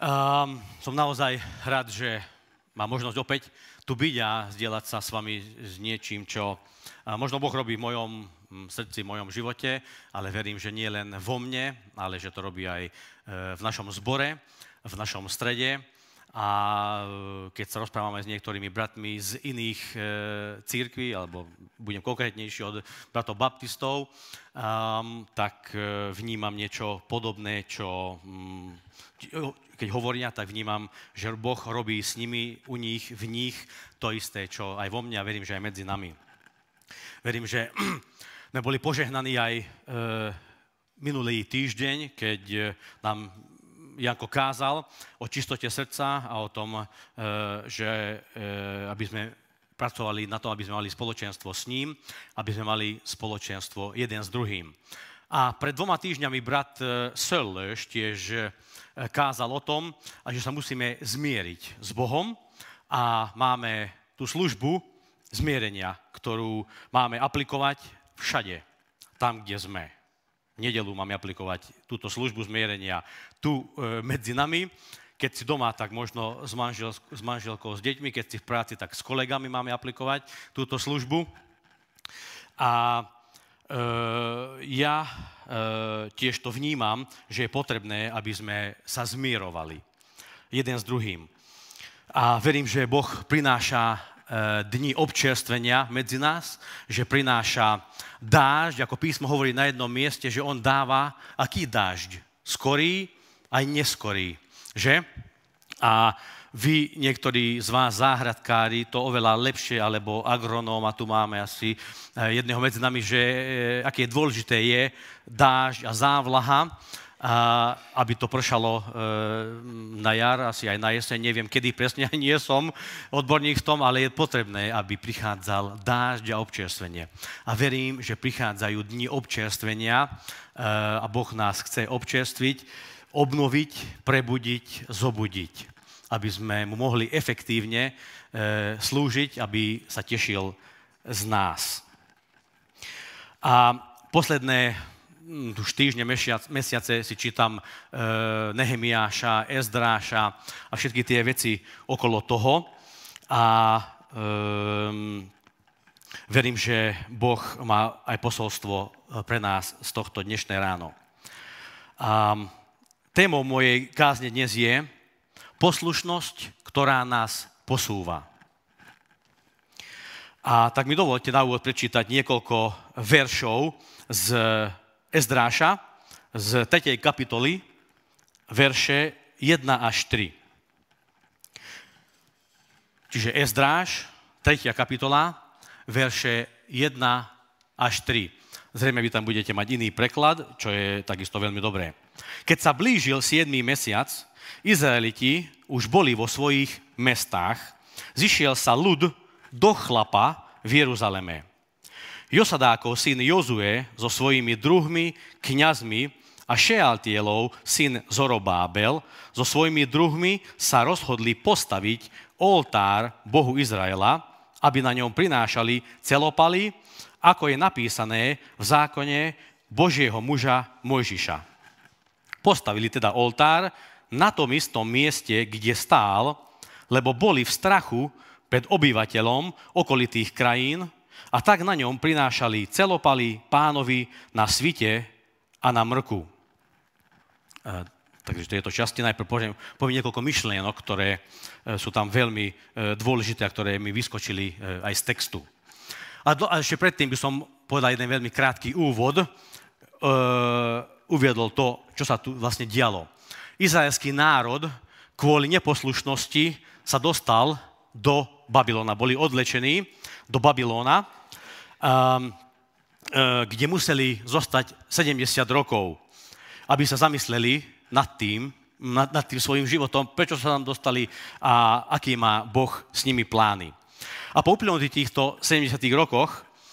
Som naozaj rád, že mám možnosť opäť tu byť a zdieľať sa s vami s niečím, čo možno Boh robí v mojom srdci, v mojom živote, ale verím, že nie len vo mne, ale že to robí aj v našom zbore, v našom strede. A keď sa rozprávame s niektorými bratmi z iných cirkví, alebo budem konkrétnejší od bratov baptistov, tak vnímam niečo podobné, čo keď hovoria, tak vnímam, že Boh robí s nimi, u nich, v nich to isté, čo aj vo mne a verím, že aj medzi nami. Verím, že sme boli požehnaní aj minulý týždeň, keď nám Janko kázal o čistote srdca a o tom, že aby sme pracovali na tom, aby sme mali spoločenstvo s ním, aby sme mali spoločenstvo jeden s druhým. A pred 2 týždňami brat Söllös tiež kázal o tom, že sa musíme zmieriť s Bohom a máme tú službu zmierenia, ktorú máme aplikovať všade, tam, kde sme. V nedeľu máme aplikovať túto službu zmierenia tu medzi nami. Keď si doma, tak možno s manželkou, s deťmi, keď si v práci, tak s kolegami máme aplikovať túto službu. A ja tiež to vnímam, že je potrebné, aby sme sa zmierovali jeden s druhým. A verím, že Boh prináša dni občerstvenia medzi nás, že prináša dážď, ako písmo hovorí na jednom mieste, že on dáva aký dážď? Skorý aj neskorý, že? A vy, niektorí z vás záhradkári, to oveľa lepšie, alebo agronóm, a tu máme asi jedného medzi nami, že aké dôležité je dážď a závlaha, aby to pršalo na jar, asi aj na jeseň, neviem kedy presne, nie som odborník v tom, ale je potrebné, aby prichádzal dážď a občerstvenie. A verím, že prichádzajú dni občerstvenia a Boh nás chce občerstviť, obnoviť, prebudiť, zobudiť, aby sme mu mohli efektívne slúžiť, aby sa tešil z nás. A posledné už týždne, mesiace si čítam Nehemiáša, Ezdráša a všetky tie veci okolo toho. A verím, že Boh má aj posolstvo pre nás z tohto dnešné ráno. A témou mojej kázne dnes je poslušnosť, ktorá nás posúva. A tak mi dovolte na úvod prečítať niekoľko veršov z Ezdráša, z 3. kapitoly, verše 1 až 3. Čiže Ezdráš, 3. kapitola, verše 1 až 3. Zrejme vy tam budete mať iný preklad, čo je takisto veľmi dobré. Keď sa blížil 7. mesiac, Izraeliti už boli vo svojich mestách, zišiel sa ľud do chlapa v Jeruzaleme. Josadákov syn Jozue so svojimi druhmi, kňazmi a Šealtielov syn Zorobábel so svojimi druhmi sa rozhodli postaviť oltár Bohu Izraela, aby na ňom prinášali celopaly, ako je napísané v zákone Božieho muža Mojžiša. Postavili teda oltár na tom istom mieste, kde stál, lebo boli v strachu pred obyvateľom okolitých krajín, a tak na ňom prinášali celopaly Pánovi na svite a na mrku. Takže v tejto časti najprv poviem niekoľko myšlienok, ktoré sú tam veľmi dôležité a ktoré mi vyskočili aj z textu. A ešte predtým by som povedal jeden veľmi krátky úvod, uviedol to, čo sa tu vlastne dialo. Izraelský národ kvôli neposlušnosti sa dostal do Babylona. Boli odlečení do Babylona, kde museli zostať 70 rokov, aby sa zamysleli nad tým svojím životom, prečo sa tam dostali a aký má Boh s nimi plány. A po uplynutí týchto 70 rokoch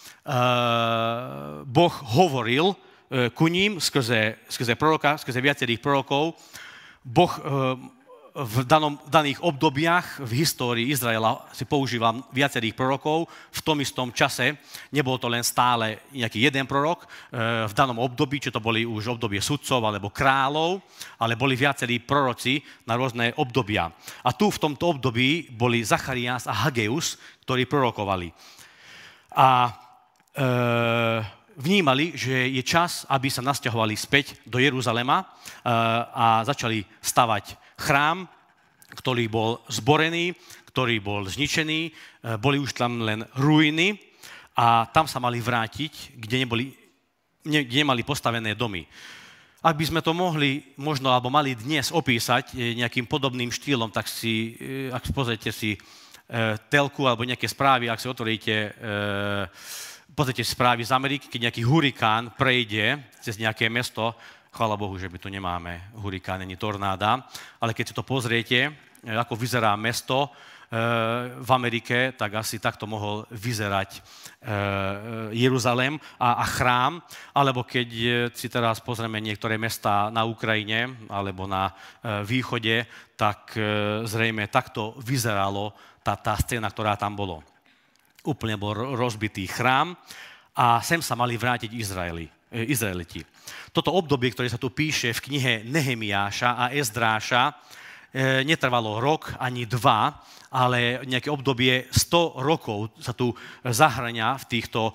Boh hovoril ku ním skrze proroka, skrze viacerých prorokov. Boh v daných obdobiach v histórii Izraela si používam viacerých prorokov. V tom istom čase nebol to len stále nejaký jeden prorok v danom období, či to boli už obdobie sudcov alebo kráľov, ale boli viacerí proroci na rôzne obdobia. A tu v tomto období boli Zachariáš a Hageus, ktorí prorokovali. A vnímali, že je čas, aby sa nasťahovali späť do Jeruzalema a začali stavať chrám, ktorý bol zborený, ktorý bol zničený, boli už tam len ruiny a tam sa mali vrátiť, kde nemali postavené domy. Ak by sme to mohli, možno, alebo mali dnes opísať nejakým podobným štýlom, tak si, ak pozrite si telku alebo nejaké správy, ak si otvoríte pozrite si správy z Ameriky, keď nejaký hurikán prejde cez nejaké mesto, chvála Bohu, že my tu nemáme hurikán, ani tornáda, ale keď si to pozriete, ako vyzerá mesto v Amerike, tak asi takto mohol vyzerať Jeruzalém a chrám, alebo keď si teraz pozrieme niektoré mestá na Ukrajine alebo na východe, tak zrejme takto vyzeralo tá scéna, ktorá tam bolo. Úplne bol rozbitý chrám a sem sa mali vrátiť Izraeliti. Toto obdobie, ktoré sa tu píše v knihe Nehemiáša a Ezdráša, netrvalo rok ani dva, ale nejaké obdobie 100 rokov sa tu zahrania v týchto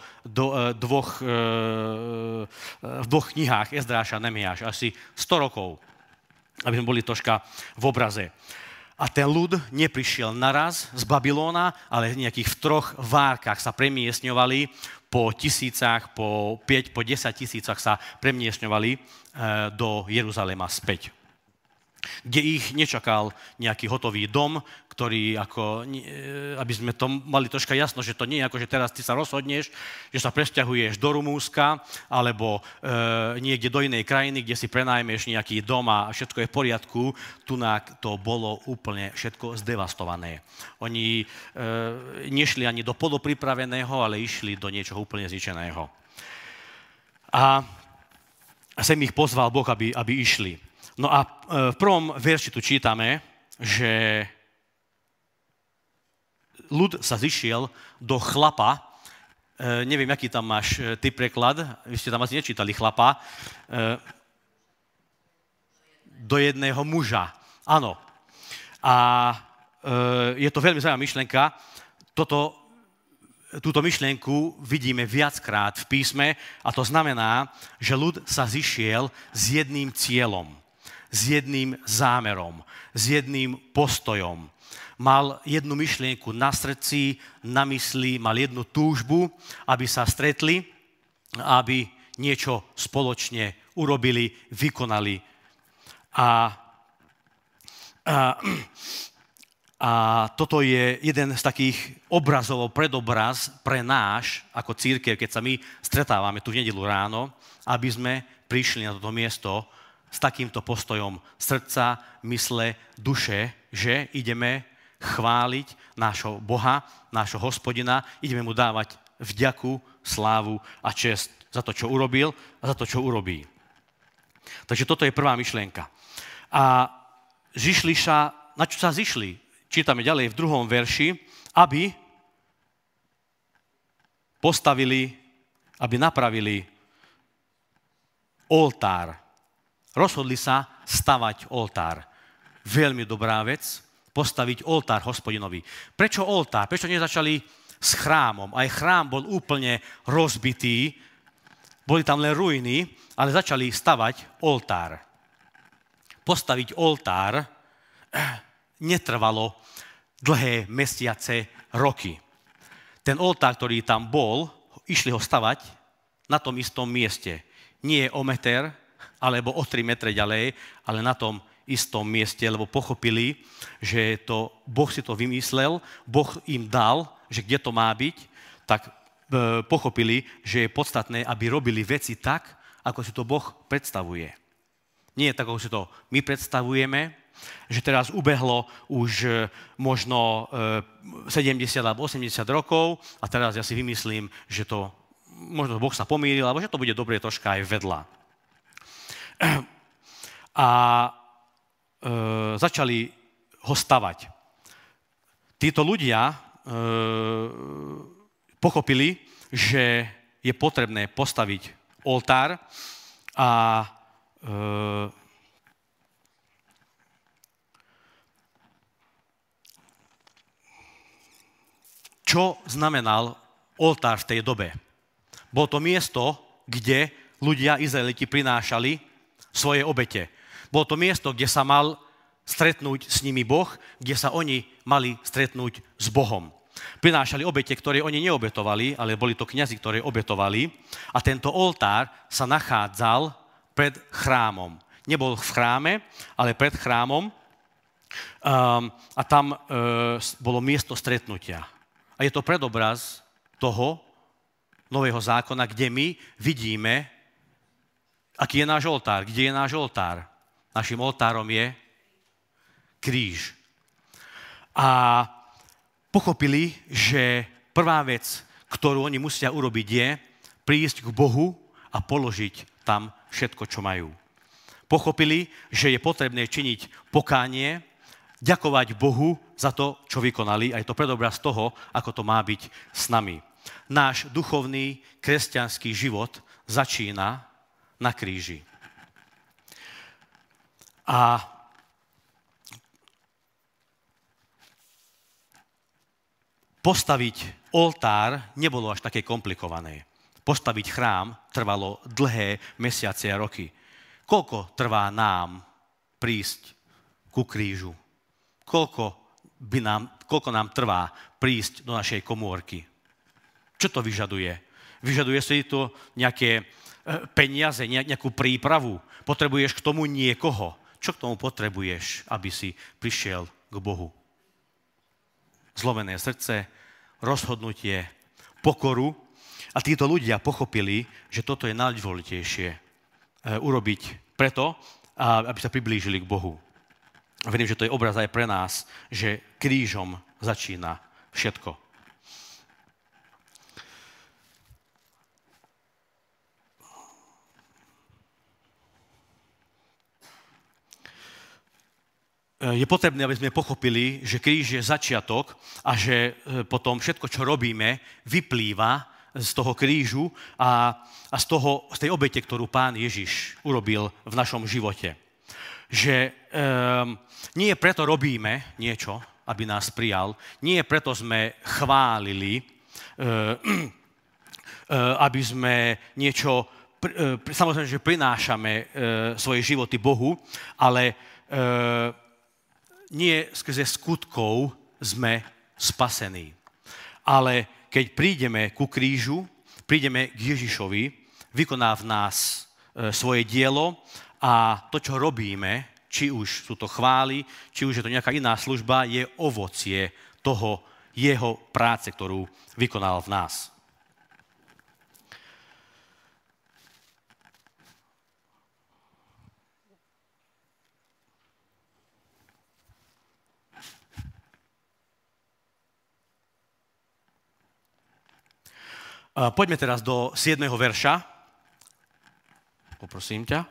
dvoch knihách Ezdráša a Nehemiáša. Asi 100 rokov, aby sme boli troška v obraze. A ten ľud neprišiel naraz z Babylóna, ale v nejakých 3 várkach sa premiestňovali, po tisícach, po 5, po 10 tisícach sa premiestňovali do Jeruzalema späť, kde ich nečakal nejaký hotový dom, ktorý, aby sme to mali troška jasno, že to nie je ako, že teraz ty sa rozhodneš, že sa presťahuješ do Rumúnska alebo niekde do inej krajiny, kde si prenajmeš nejaký dom a všetko je v poriadku. Tunak to bolo úplne všetko zdevastované. Oni nešli ani do polopripraveného, ale išli do niečoho úplne zničeného. A sem ich pozval Boh, aby išli. No a v prvom verši tu čítame, že ľud sa zišiel do chlapa, neviem, aký tam máš ty preklad, vy ste tam asi nečítali chlapa, do jedného muža. Áno. A je to veľmi zaujímavá myšlienka. Túto myšlienku vidíme viackrát v písme a to znamená, že ľud sa zišiel s jedným cieľom, s jedným zámerom, s jedným postojom. Mal jednu myšlienku na srdci, na mysli, mal jednu túžbu, aby sa stretli, aby niečo spoločne urobili, vykonali. A toto je jeden z takých obrazov, predobraz pre náš, ako cirkev, keď sa my stretávame tu v nedeľu ráno, aby sme prišli na toto miesto s takýmto postojom srdca, mysle, duše, že ideme chváliť nášho Boha, nášho Hospodina, ideme mu dávať vďaku, slávu a česť za to, čo urobil a za to, čo urobí. Takže toto je prvá myšlienka. A zišli sa, na čo sa zišli? Čítame ďalej v 2. verši, aby postavili, aby napravili oltár. Rozhodli sa stavať oltár. Veľmi dobrá vec, postaviť oltár Hospodinovi. Prečo oltár? Prečo nezačali s chrámom? Aj chrám bol úplne rozbitý, boli tam len ruiny, ale začali stavať oltár. Postaviť oltár netrvalo dlhé mesiace, roky. Ten oltár, ktorý tam bol, išli ho stavať na tom istom mieste. Nie o meter, alebo o 3 metre ďalej, ale na tom istom mieste, lebo pochopili, že Boh si to vymyslel, Boh im dal, že kde to má byť, tak pochopili, že je podstatné, aby robili veci tak, ako si to Boh predstavuje. Nie tak, ako si to my predstavujeme, že teraz ubehlo už možno 70 alebo 80 rokov a teraz ja si vymyslím, že to možno Boh sa pomýlil, alebo že to bude dobre troška aj vedľa. A začali ho stavať. Títo ľudia pochopili, že je potrebné postaviť oltár a čo znamenal oltár v tej dobe? Bolo to miesto, kde ľudia, Izraeliti, prinášali svoje obete. Bolo to miesto, kde sa mal stretnúť s nimi Boh, kde sa oni mali stretnúť s Bohom. Prinášali obete, ktoré oni neobetovali, ale boli to kňazi, ktoré obetovali. A tento oltár sa nachádzal pred chrámom. Nebol v chráme, ale pred chrámom. A tam bolo miesto stretnutia. A je to predobraz toho Nového zákona, kde my vidíme, aký je náš oltár. Kde je náš oltár? Našim oltárom je kríž. A pochopili, že prvá vec, ktorú oni musia urobiť, je prísť k Bohu a položiť tam všetko, čo majú. Pochopili, že je potrebné činiť pokánie, ďakovať Bohu za to, čo vykonali. A je to predobraz toho, ako to má byť s nami. Náš duchovný kresťanský život začína na kríži. A postaviť oltár nebolo až také komplikované. Postaviť chrám trvalo dlhé mesiace a roky. Koľko trvá nám prísť ku krížu? Koľko nám trvá prísť do našej komórky? Čo to vyžaduje? Vyžaduje si to nejaké peniaze, nejakú prípravu? Potrebuješ k tomu niekoho? Čo k tomu potrebuješ, aby si prišiel k Bohu? Zlomené srdce, rozhodnutie, pokoru. A títo ľudia pochopili, že toto je najdôležitejšie urobiť preto, aby sa priblížili k Bohu. A verím, že to je obraz aj pre nás, že krížom začína všetko. Je potrebné, aby sme pochopili, že kríž je začiatok a že potom všetko, čo robíme, vyplýva z toho krížu a z tej obete, ktorú Pán Ježiš urobil v našom živote. Že nie preto robíme niečo, aby nás prijal, nie preto sme chválili, aby sme niečo, samozrejme, že prinášame svoje životy Bohu, ale nie skrze skutkov sme spasení. Ale keď prídeme ku krížu, prídeme k Ježišovi, vykoná v nás svoje dielo a to, čo robíme, či už sú to chvály, či už je to nejaká iná služba, je ovocie toho jeho práce, ktorú vykonal v nás. Poďme teraz do 7. verša. Poprosím ťa.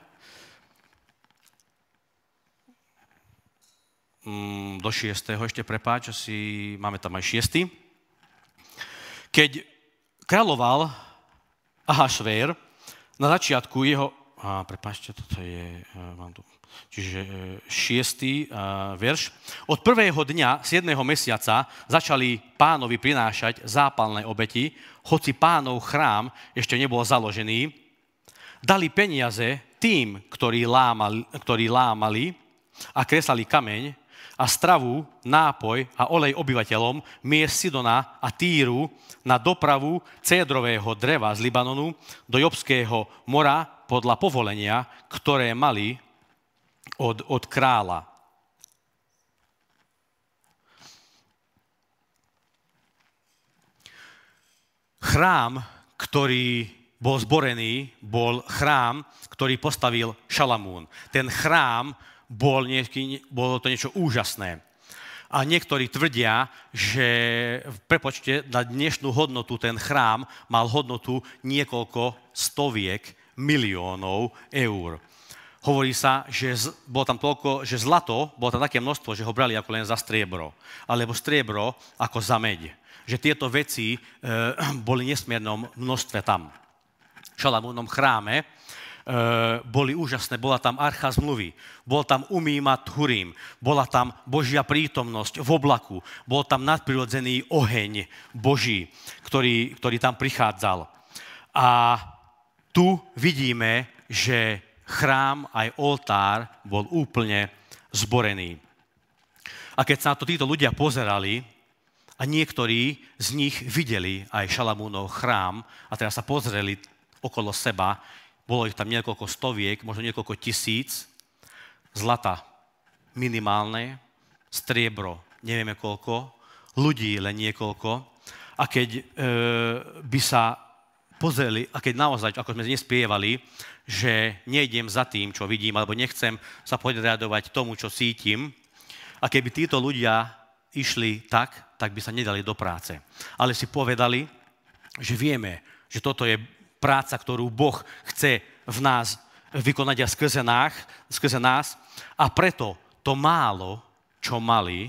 Do 6. ešte prepáč, máme tam aj 6. Keď kráľoval Ahašvér, na začiatku jeho... Prepáčte, toto je... Čiže 6. verš. Od prvého dňa 7. mesiaca začali Pánovi prinášať zápalné obeti, hoci Pánov chrám ešte nebol založený. Dali peniaze tým, ktorí lámali a kreslali kameň a stravu, nápoj a olej obyvateľom miest Sidona a Týru na dopravu cédrového dreva z Libanonu do Jobského mora podľa povolenia, ktoré mali od kráľa. Chrám, ktorý bol zborený, bol chrám, ktorý postavil Šalamún. Ten chrám bolo to niečo úžasné. A niektorí tvrdia, že v prepočte na dnešnú hodnotu ten chrám mal hodnotu niekoľko stoviek miliónov eur. Hovorí sa, že bolo tam toľko, že zlato, bolo tam také množstvo, že ho brali ako len za striebro. Alebo striebro ako za meď. Že tieto veci boli nesmiernom množstve tam. V Šalamúnovom chráme boli úžasné, bola tam archa zmluvy, bol tam umýmat Hurim, bola tam Božia prítomnosť v oblaku, bol tam nadprirodzený oheň Boží, ktorý tam prichádzal. A tu vidíme, že chrám aj oltár bol úplne zborený. A keď sa na to títo ľudia pozerali, a niektorí z nich videli aj Šalamúnov chrám a teraz sa pozreli okolo seba, bolo ich tam niekoľko stoviek, možno niekoľko tisíc, zlata minimálne, striebro nevieme koľko, ľudí len niekoľko. A keď by sa pozreli, a keď naozaj, ako sme nespievali, že nejdem za tým, čo vidím, alebo nechcem sa podriadovať tomu, čo cítim, a keby títo ľudia išli tak by sa nedali do práce. Ale si povedali, že vieme, že toto je práca, ktorú Boh chce v nás vykonať a skrze nás a preto to málo, čo mali,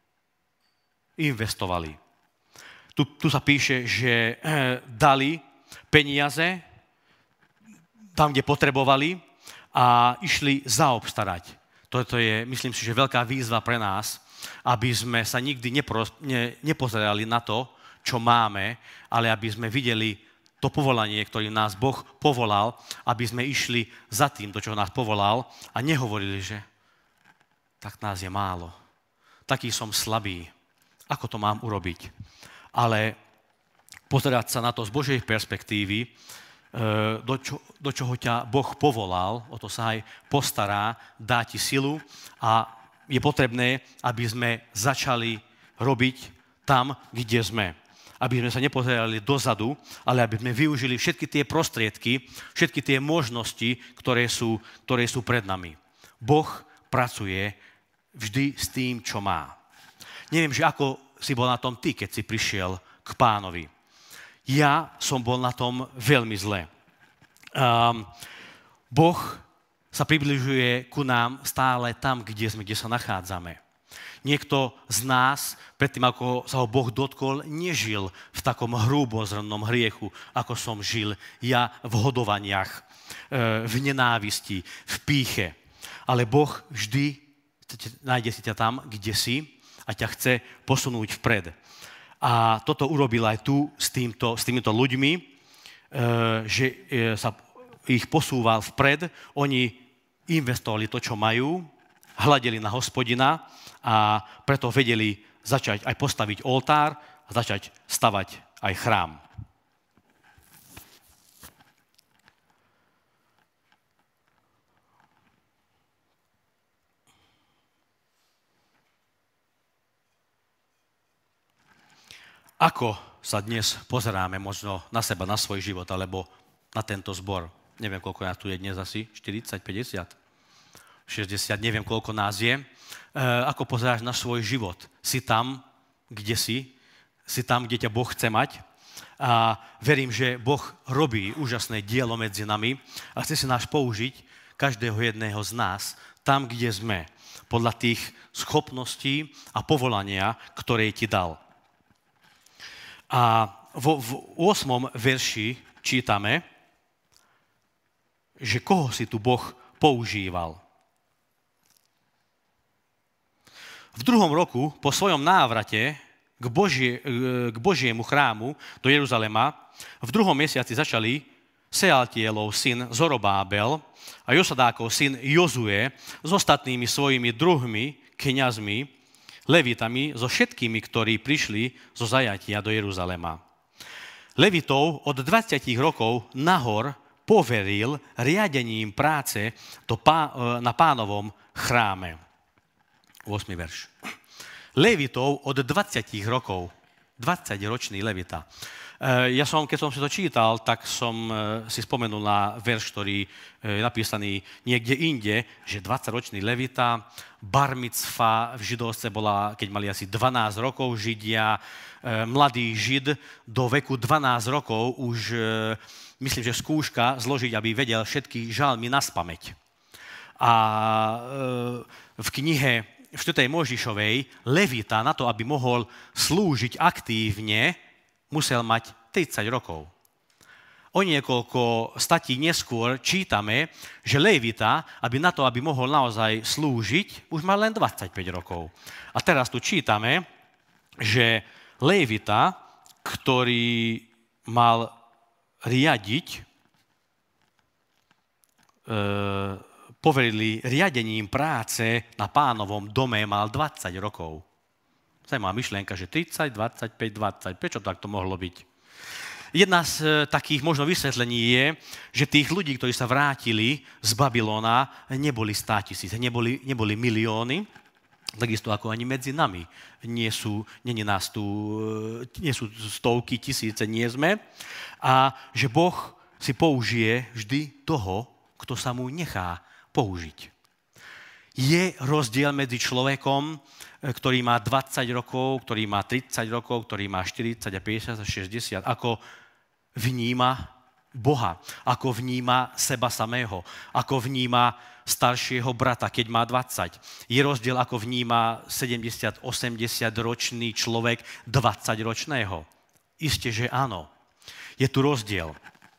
investovali. Tu sa píše, že dali peniaze tam, kde potrebovali a išli zaobstarať. Toto je, myslím si, že veľká výzva pre nás, aby sme sa nikdy nepozerali na to, čo máme, ale aby sme videli to povolanie, ktorým nás Boh povolal, aby sme išli za tým, do čoho nás povolal a nehovorili, že tak nás je málo, taký som slabý, ako to mám urobiť. Ale pozerať sa na to z Božej perspektívy, do čoho ťa Boh povolal, o to sa aj postará, dá ti silu a je potrebné, aby sme začali robiť tam, kde sme. Aby sme sa nepozerali dozadu, ale aby sme využili všetky tie prostriedky, všetky tie možnosti, ktoré sú pred nami. Boh pracuje vždy s tým, čo má. Neviem, že ako si bol na tom ty, keď si prišiel k Pánovi. Ja som bol na tom veľmi zle. Boh sa približuje ku nám stále tam, kde sa nachádzame. Niekto z nás, predtým ako sa ho Boh dotkol, nežil v takom hrúbozrnnom hriechu, ako som žil ja v hodovaniach, v nenávisti, v pýche. Ale Boh vždy nájde si ťa tam, kde si a ťa chce posunúť vpred. A toto urobil aj tu s týmito ľuďmi, že sa ich posúval vpred. Oni investovali to, čo majú, hľadeli na Hospodina a preto vedeli začať aj postaviť oltár a začať stavať aj chrám. Ako sa dnes pozeráme možno na seba, na svoj život, alebo na tento zbor? Neviem, koľko nás tu je dnes asi, 40, 50, 60, neviem, koľko nás je. Ako pozeráš na svoj život? Si tam, kde si? Si tam, kde ťa Boh chce mať? A verím, že Boh robí úžasné dielo medzi nami a chce si nás použiť, každého jedného z nás, tam, kde sme, podľa tých schopností a povolania, ktoré ti dal. A v 8. verši čítame, že koho si tu Boh používal. V 2. roku po svojom návrate k Božiemu chrámu do Jeruzalema v 2. mesiaci začali Sealtielov syn Zorobábel a Josadákov syn Jozue s ostatnými svojimi druhmi, kňazmi, Levitami, so všetkými, ktorí prišli zo zajatia do Jeruzalema. Levitov od 20 rokov nahor poveril riadením práce na Pánovom chráme. 8. verš. Levitov od 20 rokov, 20-ročný Levita. Keď som si to čítal, tak som si spomenul na verš, ktorý je napísaný niekde inde, že 20-ročný Levita, bar micva v židovstve bola, keď mali asi 12 rokov Židia, mladý Žid do veku 12 rokov už, myslím, že skúška zložiť, aby vedel všetky žalmy naspamäť. A v knihe v 4. Mojžišovej levita na to, aby mohol slúžiť aktívne, musel mať 30 rokov. O niekoľko statí neskôr čítame, že levita, aby mohol naozaj slúžiť, už mal len 25 rokov. A teraz tu čítame, že levita, ktorý mal riadiť, poverili riadením práce na Pánovom dome, mal 20 rokov. Zajímavá myšlienka, že 30, 25, 20. Prečo takto mohlo byť? Jedna z takých možno vysvetlení je, že tých ľudí, ktorí sa vrátili z Babylona, neboli 100 000, neboli milióny, takisto ako ani medzi nami. Nie sú stovky, tisíce, nie sme. A že Boh si použije vždy toho, kto sa mu nechá použiť. Je rozdiel medzi človekom, ktorý má 20 rokov, ktorý má 30 rokov, ktorý má 40 a 50 a 60, ako vníma Boha, ako vníma seba samého, ako vníma staršieho brata, keď má 20. Je rozdiel, ako vníma 70-80 ročný človek 20-ročného. Isté, že áno. Je tu rozdiel.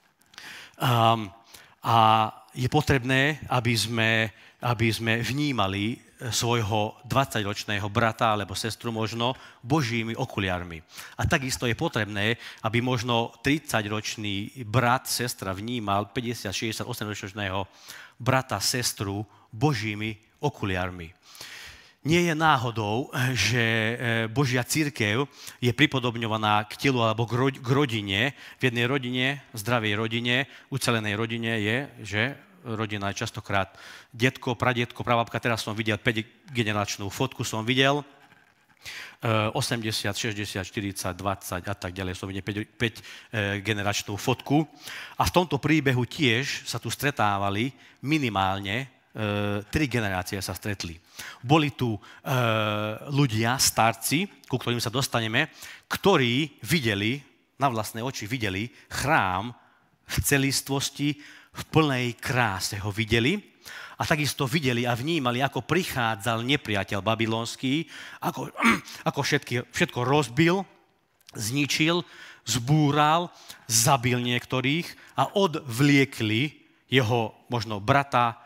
A je potrebné, aby sme vnímali svojho 20-ročného brata alebo sestru možno Božími okuliarmi. A takisto je potrebné, aby možno 30-ročný brat, sestra vnímal 50, 60, 80-ročného brata, sestru Božími okuliarmi. Nie je náhodou, že Božia cirkev je pripodobňovaná k telu alebo k rodine. V jednej rodine, zdravej rodine, ucelenej rodine je, že rodina je častokrát detko, pradetko, prababka. Teraz som videl 5-generačnú fotku, som videl 80, 60, 40, 20 a tak ďalej. Som videl 5-generačnú fotku. A v tomto príbehu tiež sa tu stretávali minimálne 3 generácie sa stretli. Boli tu ľudia, starci, ku ktorým sa dostaneme, ktorí videli, na vlastné oči videli chrám v celistvosti, v plnej kráse ho videli a takisto videli a vnímali, ako prichádzal nepriateľ babylonský, ako všetko rozbil, zničil, zbúral, zabil niektorých a odvliekli jeho možno brata,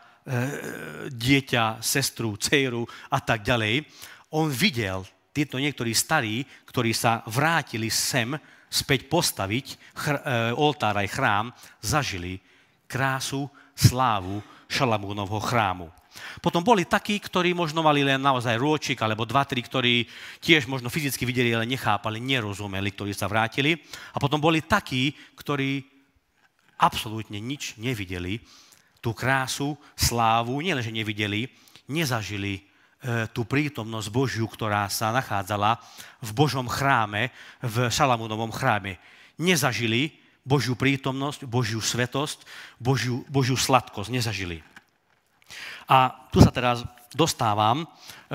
dieťa, sestru, dcéru a tak ďalej. On videl títo niektorí starí, ktorí sa vrátili sem späť postaviť oltár aj chrám, zažili krásu, slávu Šalamúnovho chrámu. Potom boli takí, ktorí možno mali len naozaj rôčik, alebo 2-3, ktorí tiež možno fyzicky videli, ale nechápali, nerozumeli, ktorí sa vrátili. A potom boli takí, ktorí absolútne nič nevideli, tú krásu, slávu, nielenže nevideli, nezažili tú prítomnosť Božiu, ktorá sa nachádzala v Božom chráme, v Šalamúnovom chráme. Nezažili Božiu prítomnosť, Božiu svetosť, Božiu sladkosť. Nezažili. A tu sa teraz dostávam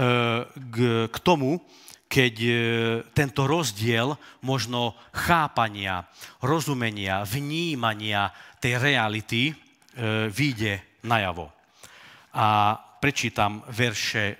k tomu, keď tento rozdiel možno chápania, rozumenia, vnímania tej reality vyjde najavo. A prečítam verše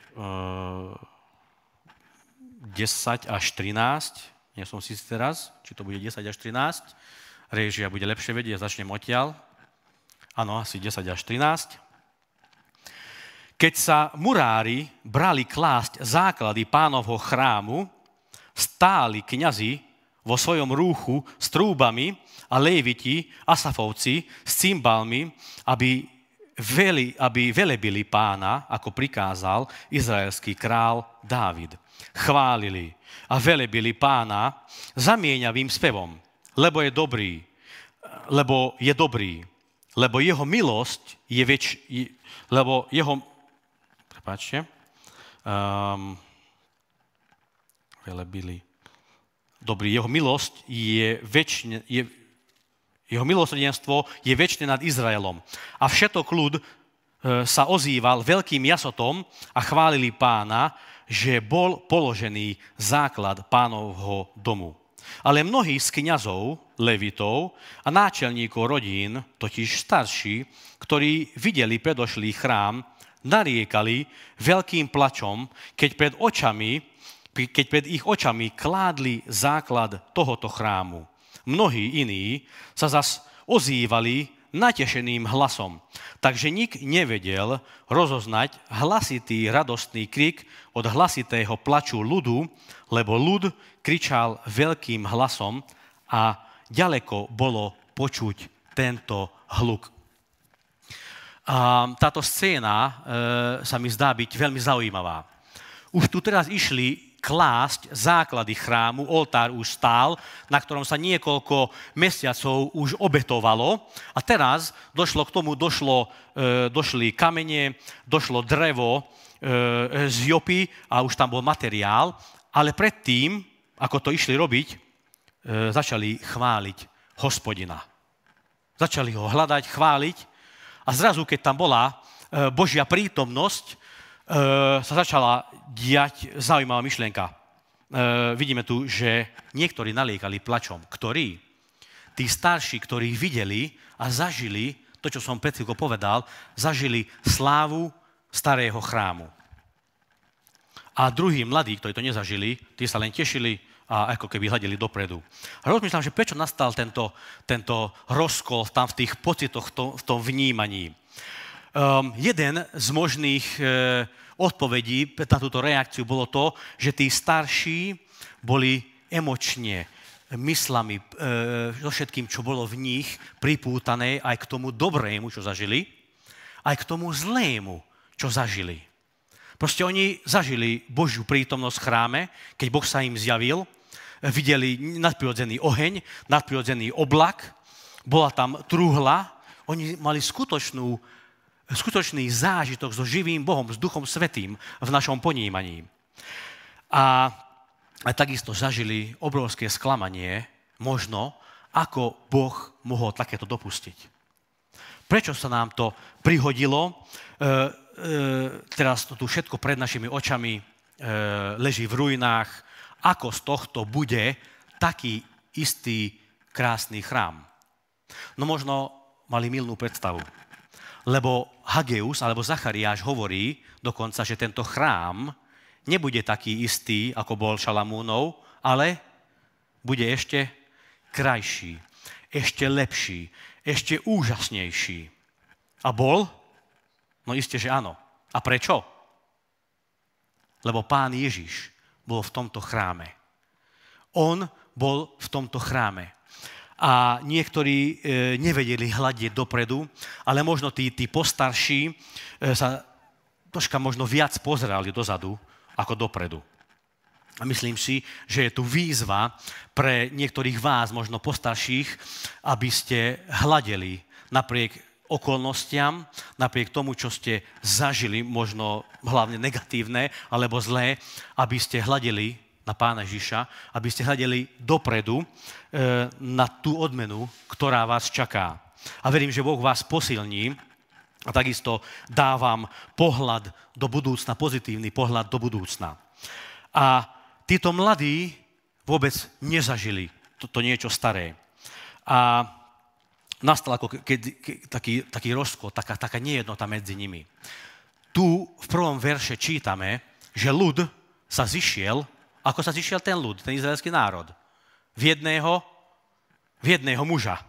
10 až 13. Nie som si teraz, či to bude 10 až 13. Réžia bude lepšie vedieť, začnem odtiaľ. Áno, asi 10 až 13. Keď sa murári brali klásť základy Pánovho chrámu, stáli kňazi vo svojom rúchu s trúbami a léviti, asafovci s cymbalmi, aby velebili Pána, ako prikázal izraelský král Dávid. Chválili a velebili Pána zamieňavým spevom, lebo je dobrý, lebo jeho milosť je velebili. Dobrý, jeho milosť je väčšine, jeho milosrdenstvo je väčšie nad Izraelom. A všetok ľud sa ozýval veľkým jasotom a chválili Pána, že bol položený základ Pánovho domu. Ale mnohí z kňazov, levitov a náčelníkov rodín, totiž starší, ktorí videli predošlý chrám, nariekali veľkým plačom, keď pred ich očami kládli základ tohoto chrámu. Mnohí iní sa zas ozývali natešeným hlasom. Takže nik nevedel rozoznať hlasitý radostný krik od hlasitého plaču ľudu, lebo ľud kričal veľkým hlasom a ďaleko bolo počuť tento hluk. A táto scéna sa mi zdá byť veľmi zaujímavá. Už tu teraz išli klásť základy chrámu, oltár už stál, na ktorom sa niekoľko mesiacov už obetovalo a teraz došlo k tomu, došli kamene, došlo drevo z Jopy a už tam bol materiál, ale predtým, ako to išli robiť, začali chváliť Hospodina. Začali ho hľadať, chváliť a zrazu, keď tam bola Božia prítomnosť, sa začala diať zaujímavá myšlienka. Vidíme tu, že niektorí naliekali plačom. Ktorí? Tí starší, ktorí videli a zažili to, čo som pred chvíľkou povedal, zažili slávu starého chrámu. A druhí mladí, ktorí to nezažili, tí sa len tešili a ako keby hľadeli dopredu. A rozmýšľam, že prečo nastal tento rozkol tam v tých pocitoch, v tom vnímaní. Jeden z možných odpovedí na túto reakciu bolo to, že tí starší boli emočne, myslami, so všetkým, čo bolo v nich, pripútané aj k tomu dobrému, čo zažili, aj k tomu zlému, čo zažili. Proste oni zažili Božiu prítomnosť v chráme, keď Boh sa im zjavil, videli nadprirodzený oheň, nadprirodzený oblak, bola tam trúhla, oni mali skutočný zážitok so živým Bohom, s Duchom Svätým v našom ponímaní. A takisto zažili obrovské sklamanie, možno, ako Boh mohol takéto dopustiť. Prečo sa nám to prihodilo? Teraz to tu všetko pred našimi očami leží v ruinách. Ako z tohto bude taký istý krásny chrám? No možno mali mylnú predstavu. Lebo Hageus alebo Zachariáš hovorí dokonca, že tento chrám nebude taký istý, ako bol Šalamúnov, ale bude ešte krajší, ešte lepší, ešte úžasnejší. A bol? No isté, že áno. A prečo? Lebo Pán Ježiš bol v tomto chráme. On bol v tomto chráme. A niektorí nevedeli hľadiť dopredu, ale možno tí postarší sa troška možno viac pozerali dozadu ako dopredu. A myslím si, že je tu výzva pre niektorých vás, možno postarších, aby ste hľadeli napriek okolnostiam, napriek tomu, čo ste zažili, možno hlavne negatívne alebo zlé, aby ste hľadeli na Pána Ježiša, aby ste hľadeli dopredu na tú odmenu, ktorá vás čaká. A verím, že Boh vás posilní a takisto dávam pohľad do budúcna, pozitívny pohľad do budúcna. A títo mladí vôbec nezažili toto niečo staré. A nastal ako taký rozkol, taká nejednota medzi nimi. Tu v prvom verše čítame, že ľud sa zišiel. Ako sa zišiel ten ľud, ten izraelský národ? V jedného muža.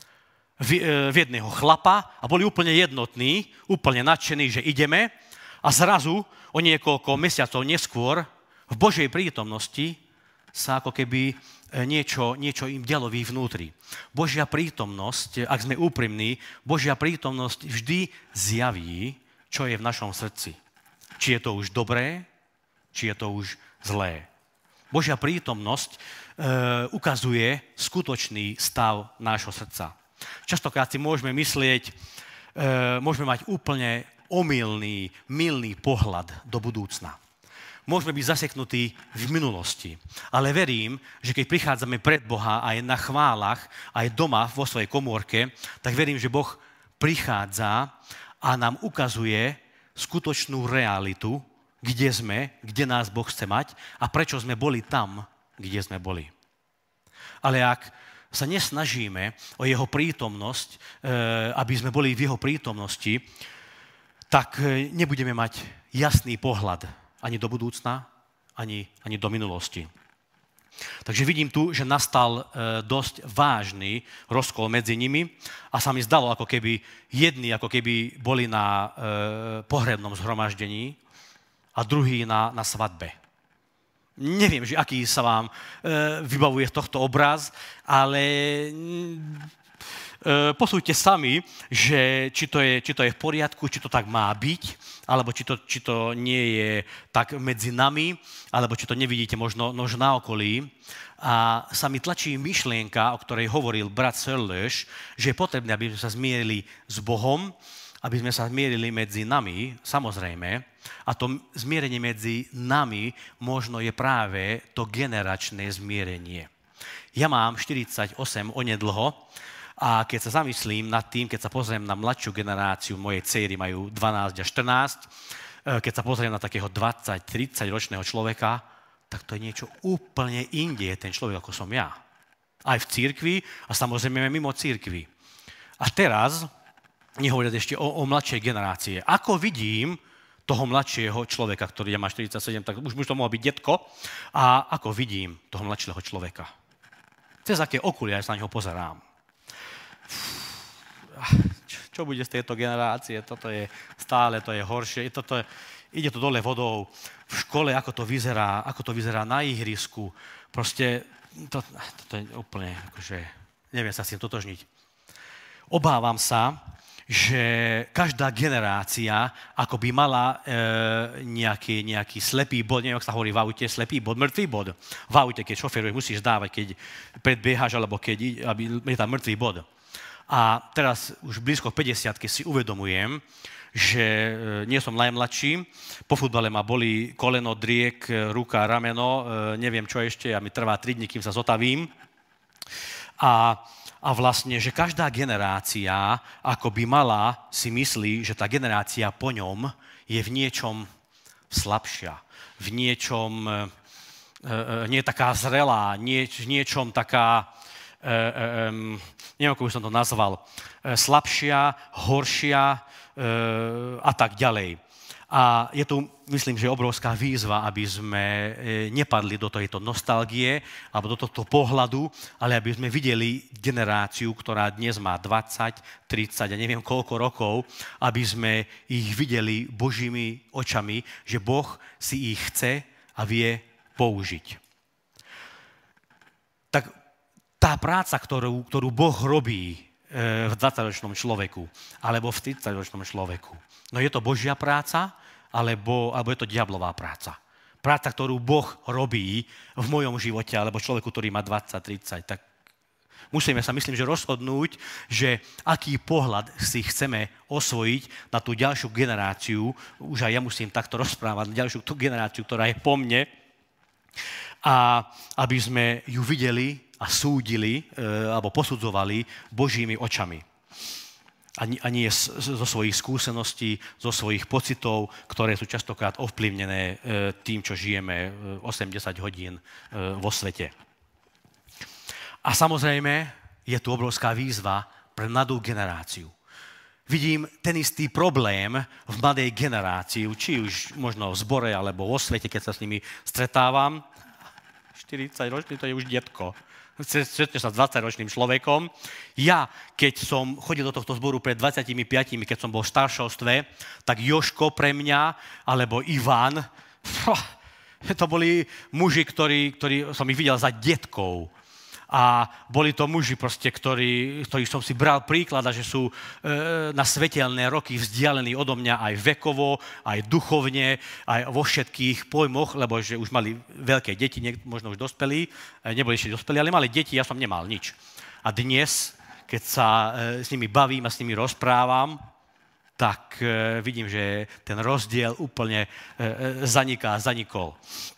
V jedného chlapa a boli úplne jednotní, úplne nadšení, že ideme a zrazu o niekoľko mesiacov neskôr v Božej prítomnosti sa ako keby niečo im dialo vnútri. Božia prítomnosť, ak sme úprimní, Božia prítomnosť vždy zjaví, čo je v našom srdci. Či je to už dobré, či je to už zlé. Božia prítomnosť ukazuje skutočný stav nášho srdca. Častokrát si môžeme myslieť, môžeme mať úplne mylný pohľad do budúcna. Môžeme byť zaseknutí v minulosti, ale verím, že keď prichádzame pred Boha aj na chválach, aj doma vo svojej komórke, tak verím, že Boh prichádza a nám ukazuje skutočnú realitu, kde sme, kde nás Boh chce mať a prečo sme boli tam, kde sme boli. Ale ak sa nesnažíme o jeho prítomnosť, aby sme boli v jeho prítomnosti, tak nebudeme mať jasný pohľad ani do budúcna, ani do minulosti. Takže vidím tu, že nastal dosť vážny rozkol medzi nimi a sa mi zdalo, ako keby jedni boli na pohrebnom zhromaždení a druhý na svadbe. Neviem, že aký sa vám vybavuje tohto obraz, ale posúďte sami, že či to je v poriadku, či to tak má byť, alebo či to nie je tak medzi nami, alebo či to nevidíte možno na okolí. A sa mi tlačí myšlienka, o ktorej hovoril brat Sörlöš, že je potrebné, aby sme sa zmierili s Bohom, aby sme sa zmierili medzi nami, samozrejme, a to zmierenie medzi nami možno je práve to generačné zmierenie. Ja mám 48 onedlho, a keď sa zamyslím nad tým, keď sa pozriem na mladšiu generáciu, moje dcéry majú 12 a 14, keď sa pozriem na takého 20-30 ročného človeka, tak to je niečo úplne inde, ten človek, ako som ja. Aj v cirkvi a samozrejme mimo cirkvi. A teraz, nehovoriac ešte o mladšej generácie, ako vidím toho mladšieho človeka, ktorý ja má 47, tak už to mohol byť detko, a ako vidím toho mladšieho človeka. Cez aké okuliare sa na neho pozerám. Čo bude z tejto generácie? Toto je stále, to je horšie. Ide to dole vodou. V škole, ako to vyzerá na ihrisku. Proste, to je úplne, akože, neviem sa s tým totožniť. Obávam sa, že každá generácia ako by mala nejaký slepý bod, neviem, ako sa hovorí v aute, slepý bod, mŕtvý bod. V aute, keď šoferuješ, musíš dávať, keď predbiehaš, alebo aby je tam mŕtvý bod. A teraz už blízko 50-ky si uvedomujem, že nie som najmladší. Po futbale ma bolí koleno, driek, ruka, rameno, neviem čo ešte, a mi trvá 3 dní, kým sa zotavím. A vlastne, že každá generácia ako by mala si myslí, že tá generácia po ňom je v niečom slabšia, v niečom nie taká zrelá, v niečom taká neviem, ako by som to nazval, slabšia, horšia a tak ďalej. A je tu, myslím, že obrovská výzva, aby sme nepadli do tejto nostalgie alebo do tohto pohľadu, ale aby sme videli generáciu, ktorá dnes má 20, 30 a neviem koľko rokov, aby sme ich videli Božími očami, že Boh si ich chce a vie použiť. Tak tá práca, ktorú Boh robí v 20-ročnom človeku alebo v 30-ročnom človeku, no je to Božia práca alebo je to diablová práca. Práca, ktorú Boh robí v mojom živote alebo človeku, ktorý má 20-30, tak musíme sa, myslím, že rozhodnúť, že aký pohľad si chceme osvojiť na tú ďalšiu generáciu, už aj ja musím takto rozprávať, na ďalšiu tú generáciu, ktorá je po mne, a aby sme ju videli a súdili alebo posudzovali Božími očami. A nie zo svojich skúseností, zo svojich pocitov, ktoré sú častokrát ovplyvnené tým, čo žijeme 80 hodín vo svete. A samozrejme je tu obrovská výzva pre mladú generáciu. Vidím ten istý problém v mladej generácii, či už možno v zbore alebo vo svete, keď sa s nimi stretávam. 40 ročný, to je už detko. Stretneš sa s 20-ročným človekom. Ja, keď som chodil do tohto zboru pred 25, keď som bol v staršovstve, tak Jožko pre mňa, alebo Ivan, to boli muži, ktorí som ich videl za detkov. A boli to muži, proste, ktorých som si bral príklad, a že sú na svetelné roky vzdialení odo mňa aj vekovo, aj duchovne, aj vo všetkých pojmoch, lebo že už mali veľké deti, možno už dospelí, neboli ešte dospelí, ale mali deti, ja som nemal nič. A dnes, keď sa s nimi bavím a s nimi rozprávam, tak vidím, že ten rozdiel úplne zanikol.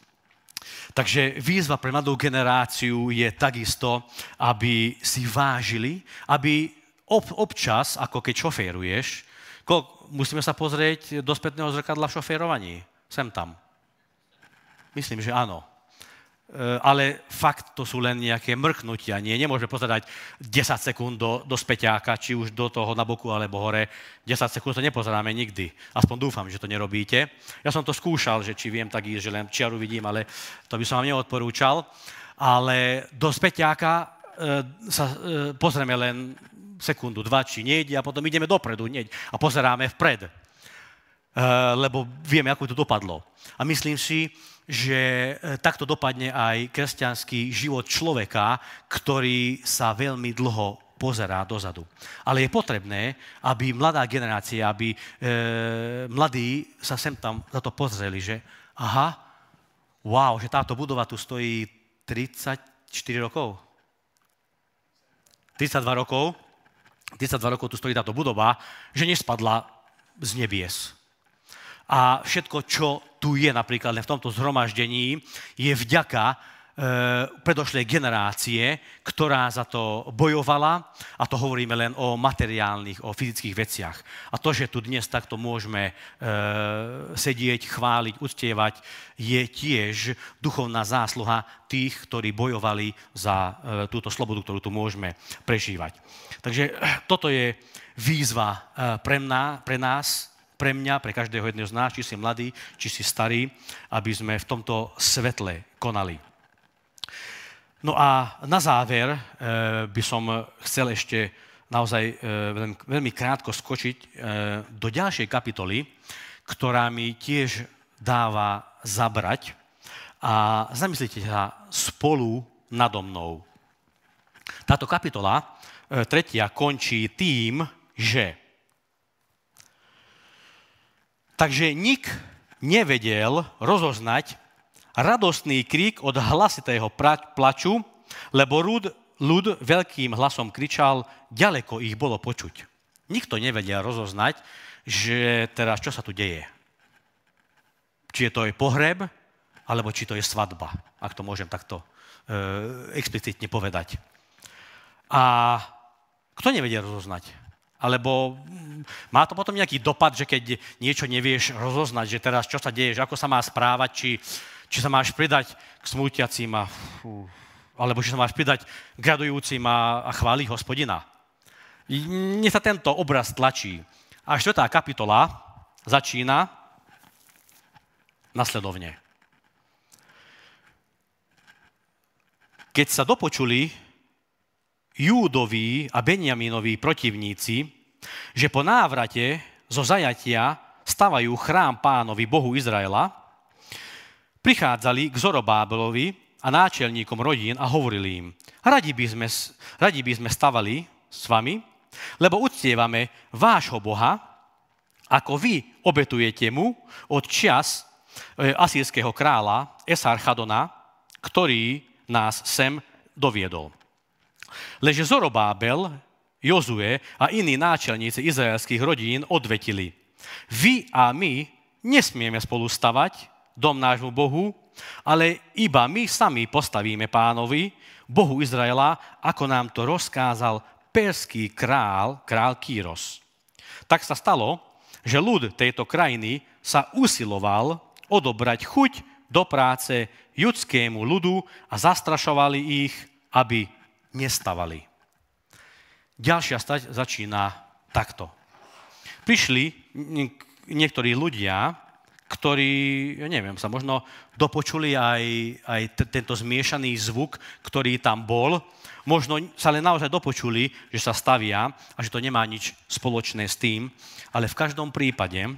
Takže výzva pre mladú generáciu je takisto, aby si vážili, aby občas, ako keď šoféruješ, musíme sa pozrieť do spätného zrkadla v šoférovaní. Sem tam. Myslím, že áno. ale fakt to sú len nejaké mrknutia. Nemôžeme pozerať 10 sekúnd do späťáka, či už do toho na boku alebo hore. 10 sekúnd to nepozeráme nikdy. Aspoň dúfam, že to nerobíte. Ja som to skúšal, že či viem tak ísť, že len čiaru vidím, ale to by som vám neodporúčal. Ale do späťáka sa pozrieme len sekundu, dva, či nejde a potom ideme dopredu a pozeráme vpred. Lebo vieme, ako to dopadlo. A myslím si, že takto dopadne aj kresťanský život človeka, ktorý sa veľmi dlho pozerá dozadu. Ale je potrebné, aby mladá generácia, aby mladí sa sem tam za to pozreli, že aha, wow, že táto budova tu stojí 34 rokov. 32 rokov. 32 rokov tu stojí táto budova, že nespadla z nebies. A všetko, čo tu je napríklad v tomto zhromaždení, je vďaka predošlej generácie, ktorá za to bojovala, a to hovoríme len o materiálnych, o fyzických veciach. A to, že tu dnes takto môžeme sedieť, chváliť, uctievať, je tiež duchovná zásluha tých, ktorí bojovali za túto slobodu, ktorú tu môžeme prežívať. Takže toto je výzva pre nás, pre mňa, pre každého jedného z nás, či si mladý, či si starý, aby sme v tomto svetle konali. No a na záver by som chcel ešte naozaj veľmi krátko skočiť do ďalšej kapitoly, ktorá mi tiež dáva zabrať, a zamyslite sa spolu nado mnou. Táto kapitola, 3. končí tým, že takže nik nevedel rozoznať radostný krík od hlasitého plaču, lebo ľud veľkým hlasom kričal, ďaleko ich bolo počuť. Nikto nevedel rozoznať, že teraz čo sa tu deje. Či je to aj pohreb, alebo či to je svadba, ak to môžem takto explicitne povedať. A kto nevedel rozoznať? Alebo má to potom nejaký dopad, že keď niečo nevieš rozoznať, že teraz čo sa deje, že ako sa má správať, či sa máš pridať k smútiacim, alebo či sa máš pridať k radujúcim a chváliť Hospodina. Mne sa tento obraz tlačí. A 4. kapitola začína nasledovne. Keď sa dopočuli Júdovi a Benjamínovi protivníci, že po návrate zo zajatia stavajú chrám Pánovi Bohu Izraela, prichádzali k Zorobábelovi a náčelníkom rodín a hovorili im, radi by sme stavali s vami, lebo uctievame vášho Boha, ako vy obetujete mu od čias asýrskeho kráľa Esarchadona, ktorý nás sem doviedol. Leže Zorobábel, Jozue a iní náčelníci izraelských rodín odvetili. Vy a my nesmieme spolu stavať dom nášmu Bohu, ale iba my sami postavíme Pánovi, Bohu Izraela, ako nám to rozkázal perský král Kýros. Tak sa stalo, že ľud tejto krajiny sa usiloval odobrať chuť do práce judskému ľudu a zastrašovali ich, aby nestavali. Ďalšia stať začína takto. Prišli niektorí ľudia, ktorí, neviem, sa možno dopočuli aj tento zmiešaný zvuk, ktorý tam bol. Možno sa len naozaj dopočuli, že sa stavia a že to nemá nič spoločné s tým. Ale v každom prípade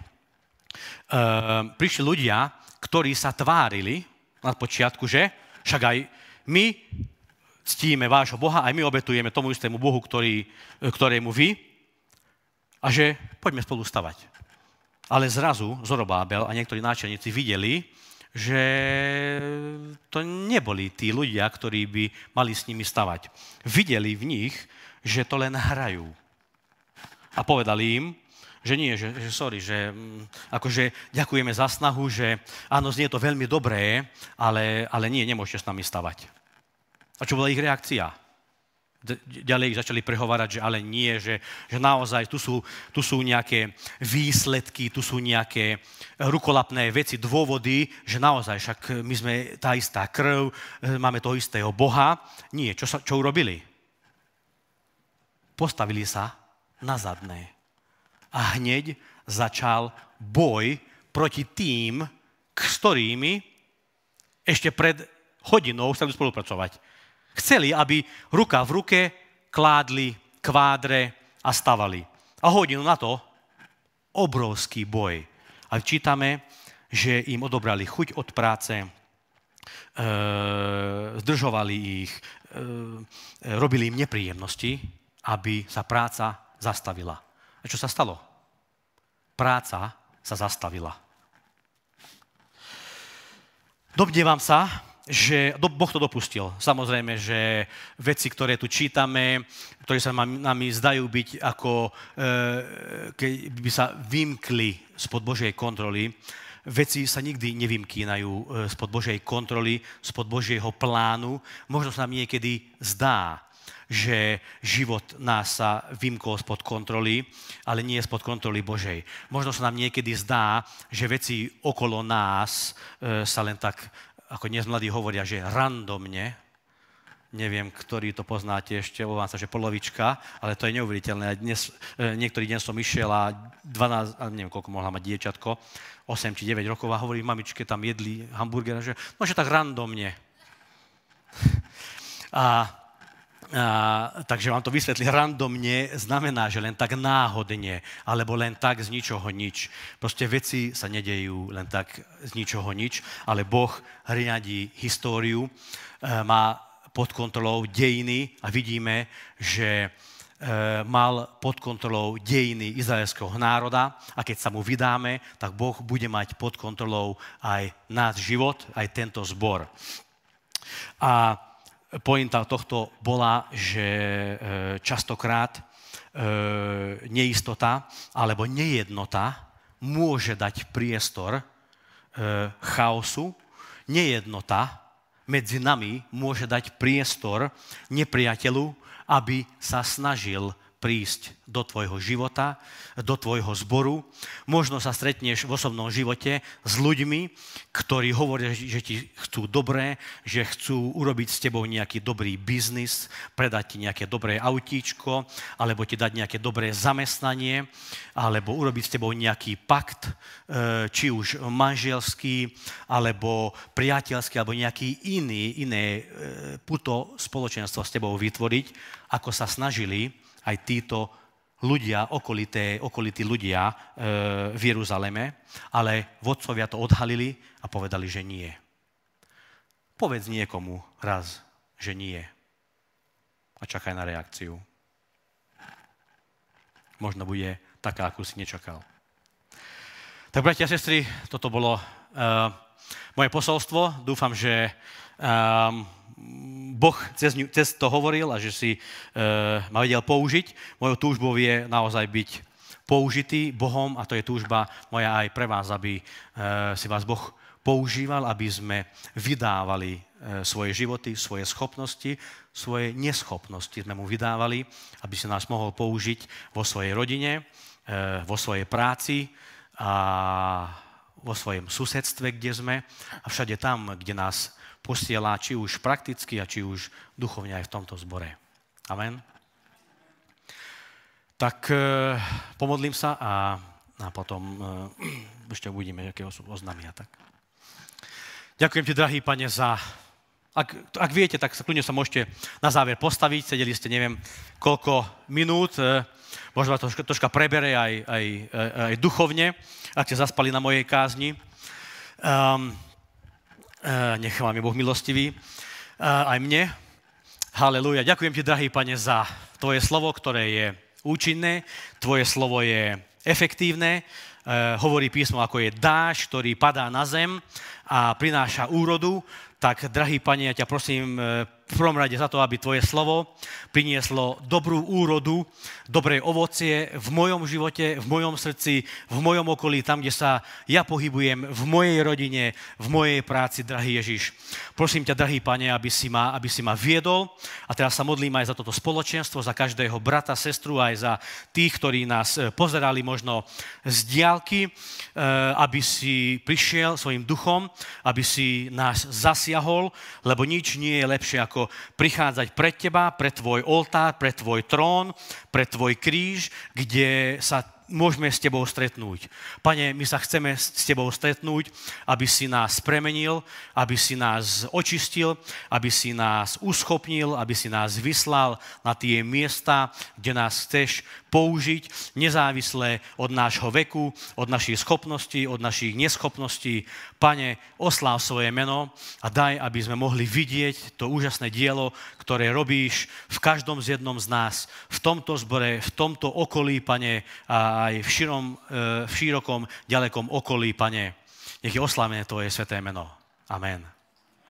prišli ľudia, ktorí sa tvárili na počiatku, že však aj my ctíme vášho Boha, aj my obetujeme tomu istému Bohu, ktorému vy, a že poďme spolu stavať. Ale zrazu Zorobábel a niektorí náčelníci videli, že to neboli tí ľudia, ktorí by mali s nimi stavať. Videli v nich, že to len hrajú. A povedali im, že nie, že sorry, že akože ďakujeme za snahu, že áno, znie to veľmi dobré, ale nie, nemôžete s nami stavať. A čo bola ich reakcia? ďalej ich začali prehovárať, že ale nie, že naozaj tu sú nejaké výsledky, tu sú nejaké rukolapné veci, dôvody, že naozaj však my sme tá istá krv, máme toho istého Boha. Nie, čo urobili? Postavili sa na zadné. A hneď začal boj proti tým, s ktorými ešte pred hodinou chceli spolupracovať. Chceli, aby ruka v ruke kládli kvádre a stavali. A hodinu na to obrovský boj. A čítame, že im odobrali chuť od práce, zdržovali ich, robili im nepríjemnosti, aby sa práca zastavila. A čo sa stalo? Práca sa zastavila. Domnievam sa, že Boh to dopustil. Samozrejme, že veci, ktoré tu čítame, ktoré sa nami zdajú byť ako keby sa vymkli spod Božej kontroly, veci sa nikdy nevymkýnajú spod Božej kontroly, spod Božieho plánu. Možno sa nám niekedy zdá, že život nás sa vymkol spod kontroly, ale nie spod kontroly Božej. Možno sa nám niekedy zdá, že veci okolo nás sa len tak, ako dnes mladí hovoria, že randomne, neviem, ktorý to poznáte ešte, obávam sa, že polovička, ale to je neuveriteľné. Niektorý deň som išiel a 12, neviem, koľko mohla mať dievčatko, 8 či 9 rokov a hovorí mamičke, tam jedli hamburgera, že tak randomne. Takže vám to vysvetlí, randomne znamená, že len tak náhodne, alebo len tak z ničoho nič. Proste veci sa nedejú len tak z ničoho nič, ale Boh riadí históriu, má pod kontrolou dejiny a vidíme, že mal pod kontrolou dejiny izraelského národa a keď sa mu vydáme, tak Boh bude mať pod kontrolou aj náš život, aj tento zbor. A pointa tohto bola, že častokrát neistota alebo nejednota môže dať priestor chaosu. Nejednota medzi nami môže dať priestor nepriateľu, aby sa snažil prísť do tvojho života, do tvojho zboru. Možno sa stretneš v osobnom živote s ľuďmi, ktorí hovoria, že ti chcú dobré, že chcú urobiť s tebou nejaký dobrý biznis, predať ti nejaké dobré autíčko, alebo ti dať nejaké dobré zamestnanie, alebo urobiť s tebou nejaký pakt, či už manželský, alebo priateľský, alebo nejaký iné puto spoločenstvo s tebou vytvoriť, ako sa snažili aj títo ľudia, okolití ľudia v Jeruzaleme, ale vodcovia to odhalili a povedali, že nie. Povedz niekomu raz, že nie. A čakaj na reakciu. Možno bude taká, akú si nečakal. Tak, bratia a sestry, toto bolo moje posolstvo. Dúfam, že Boh cez to hovoril a že si ma vedel použiť. Mojou túžbou je naozaj byť použitý Bohom a to je túžba moja aj pre vás, aby si vás Boh používal, aby sme vydávali svoje životy, svoje schopnosti, svoje neschopnosti sme mu vydávali, aby si nás mohol použiť vo svojej rodine, vo svojej práci a vo svojom susedstve, kde sme a všade tam, kde nás posiela, či už prakticky a či už duchovne aj v tomto zbore. Amen. Tak pomodlím sa a potom ešte uvidíme, akého sú oznámia. Tak. Ďakujem ti, drahý Pane, za... Ak viete, tak kľudne sa môžete na záver postaviť. Sedeli ste neviem koľko minút. Možno to troška prebere aj duchovne, ak ste zaspali na mojej kázni. Nech vám je Boh milostivý. Aj mne. Halelúja. Ďakujem ti, drahý Pane, za tvoje slovo, ktoré je účinné. Tvoje slovo je efektívne. Hovorí písmo, ako je dážď, ktorý padá na zem a prináša úrodu. Tak, drahý Pane, ja ťa prosím, prvom rade za to, aby tvoje slovo prinieslo dobrú úrodu, dobré ovocie v mojom živote, v mojom srdci, v mojom okolí, tam, kde sa ja pohybujem, v mojej rodine, v mojej práci, drahý Ježiš. Prosím ťa, drahý Pane, aby si ma viedol a teraz sa modlím aj za toto spoločenstvo, za každého brata, sestru, aj za tých, ktorí nás pozerali možno z diaľky, aby si prišiel svojim duchom, aby si nás zasiahol, lebo nič nie je lepšie ako prichádzať pred teba, pred tvoj oltár, pred tvoj trón, pred tvoj kríž, kde sa môžeme s tebou stretnúť. Pane, my sa chceme s tebou stretnúť, aby si nás premenil, aby si nás očistil, aby si nás uschopnil, aby si nás vyslal na tie miesta, kde nás chceš použiť, nezávisle od nášho veku, od našich schopností, od našich neschopností. Pane, osláv svoje meno a daj, aby sme mohli vidieť to úžasné dielo, ktoré robíš v každom z jednom z nás, v tomto zbore, v tomto okolí, Pane, a aj v širokom, ďalekom okolí, Pane. Nech je oslávené tvoje sväté meno. Amen.